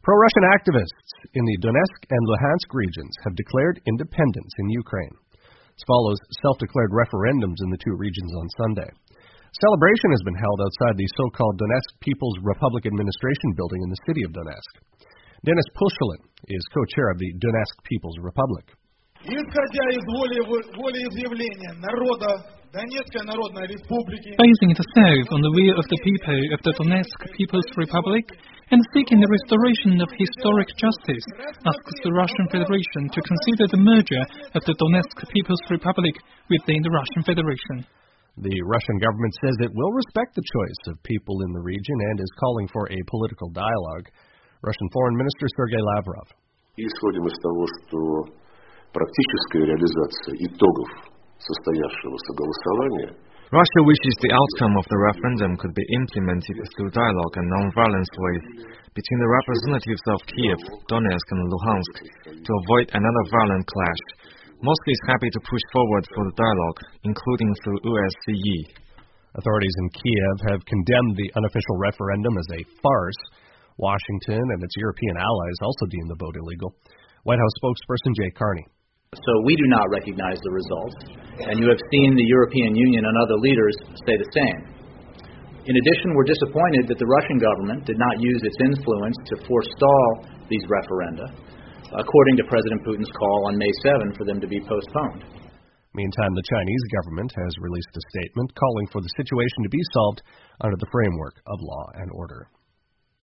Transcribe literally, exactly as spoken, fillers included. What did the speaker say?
Pro-Russian activists in the Donetsk and Luhansk regions have declared independence in Ukraine. This follows self-declared referendums in the two regions on Sunday. Celebration has been held outside the so-called Donetsk People's Republic Administration building in the city of Donetsk. Denis Pushilin is co-chair of the Donetsk People's Republic. Basing itself on the will of the people of the Donetsk People's Republic and seeking the restoration of historic justice, asks the Russian Federation to consider the merger of the Donetsk People's Republic within the Russian Federation. The Russian government says it will respect the choice of people in the region and is calling for a political dialogue. Russian Foreign Minister Sergei Lavrov. Исходим из того, что практическая реализация итогов состоявшегося голосования. Russia wishes the outcome of the referendum could be implemented through dialogue and non-violence ways between the representatives of Kiev, Donetsk and Luhansk to avoid another violent clash. Moscow is happy to push forward for the dialogue, including through O S C E. Authorities in Kiev have condemned the unofficial referendum as a farce. Washington and its European allies also deemed the vote illegal. White House spokesperson Jay Carney. So we do not recognize the results, and you have seen the European Union and other leaders say the same. In addition, we're disappointed that the Russian government did not use its influence to forestall these referenda, according to President Putin's call on May seventh for them to be postponed. Meantime, the Chinese government has released a statement calling for the situation to be solved under the framework of law and order.